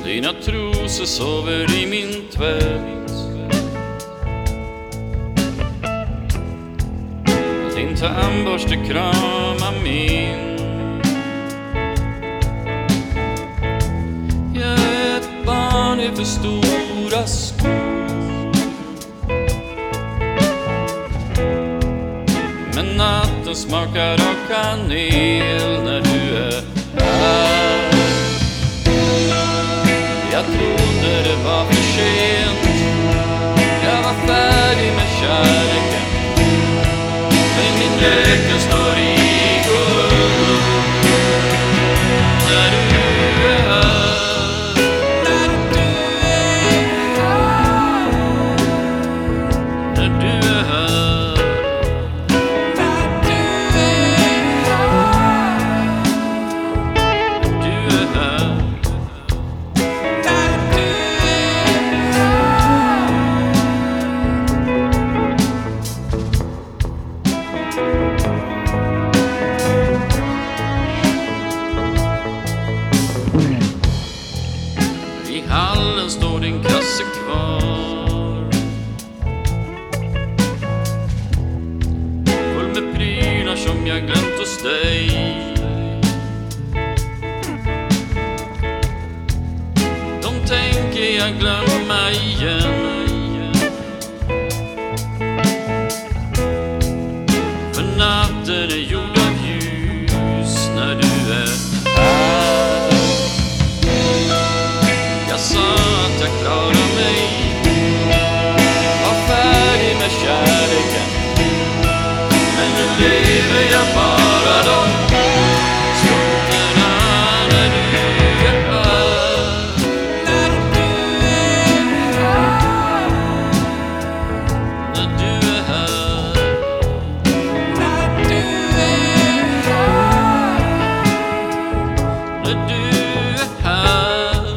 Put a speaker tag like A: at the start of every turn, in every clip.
A: Dina trosor sover i min tvätt. Din tandborste kramar min. Jag är ett barn i för stora skor. Men natten smakar av kanel när du är här. Jag trodde det var för sent. Jag var färdig med kärleken. Men min läken står i guld. När du är här. När du är här. När du är här. När du är här. Du är här. I hallen står din kasse kvar, full med prylar som jag glömt hos dig. De tänker jag glömma igen, för natten är gjord av ljus när du är här. Jag sa att jag klarar mig, var färdig med kärleken. Men nu lever jag bara de stunderna när du är här. När du är här. När du är här. När du är här. När du är här.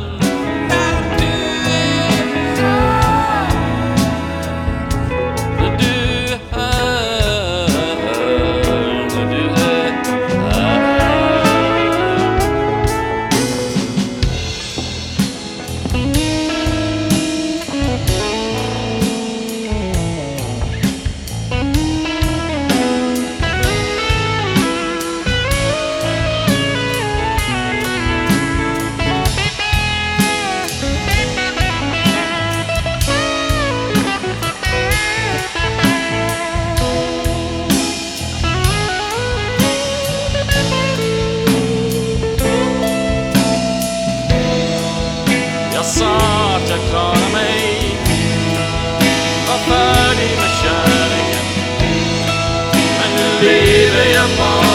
A: Jag sa att jag klarar mig, var färdig med kärleken. Men nu lever jag bara